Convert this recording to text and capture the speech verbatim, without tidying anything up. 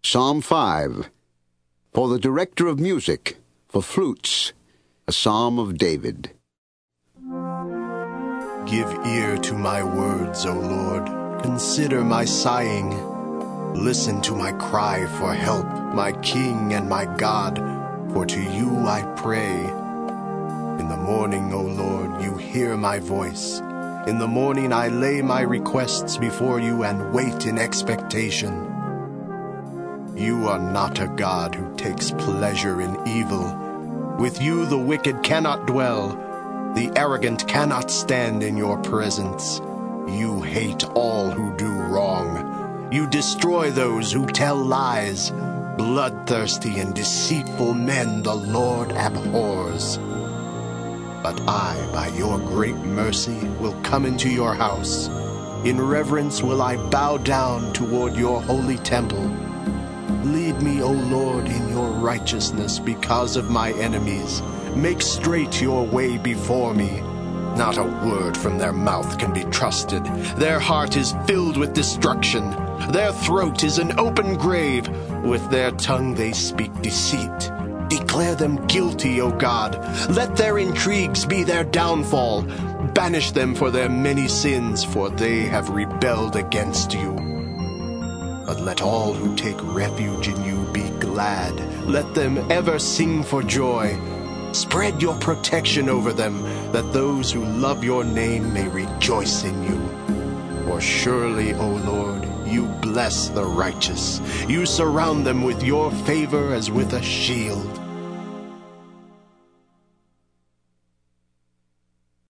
Psalm five. For the director of music, for flutes, a psalm of David. Give ear to my words, O Lord. Consider my sighing. Listen to my cry for help, my King and my God, for to you I pray. In the morning, O Lord, you hear my voice. In the morning I lay my requests before you and wait in expectation. You are not a God who takes pleasure in evil. With you the wicked cannot dwell. The arrogant cannot stand in your presence. You hate all who do wrong. You destroy those who tell lies. Bloodthirsty and deceitful men the Lord abhors. But I, by your great mercy, will come into your house. In reverence will I bow down toward your holy temple. Lead me, O Lord, in your righteousness because of my enemies. Make straight your way before me. Not a word from their mouth can be trusted. Their heart is filled with destruction. Their throat is an open grave. With their tongue they speak deceit. Declare them guilty, O God. Let their intrigues be their downfall. Banish them for their many sins, for they have rebelled against you. But let all who take refuge in you be glad. Let them ever sing for joy. Spread your protection over them, that those who love your name may rejoice in you. For surely, O Lord, you bless the righteous. You surround them with your favor as with a shield.